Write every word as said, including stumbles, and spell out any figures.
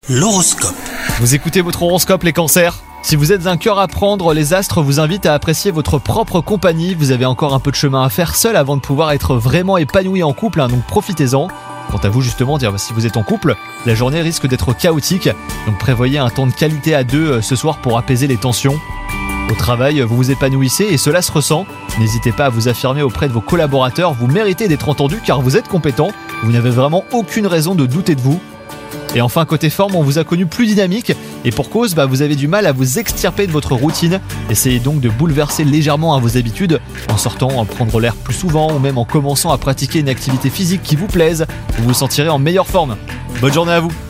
L'horoscope. Vous écoutez votre horoscope les cancers ? Si vous êtes un cœur à prendre, les astres vous invitent à apprécier votre propre compagnie. Vous avez encore un peu de chemin à faire seul avant de pouvoir être vraiment épanoui en couple, hein, donc profitez-en. Quant à vous justement, dire si vous êtes en couple, la journée risque d'être chaotique, donc prévoyez un temps de qualité à deux euh, ce soir pour apaiser les tensions. Au travail, vous vous épanouissez et cela se ressent. N'hésitez pas à vous affirmer auprès de vos collaborateurs, vous méritez d'être entendu car vous êtes compétent, vous n'avez vraiment aucune raison de douter de vous. Et enfin, côté forme, on vous a connu plus dynamique et pour cause, bah, vous avez du mal à vous extirper de votre routine. Essayez donc de bouleverser légèrement hein, vos habitudes en sortant, en prendre l'air plus souvent ou même en commençant à pratiquer une activité physique qui vous plaise. Vous vous sentirez en meilleure forme. Bonne journée à vous!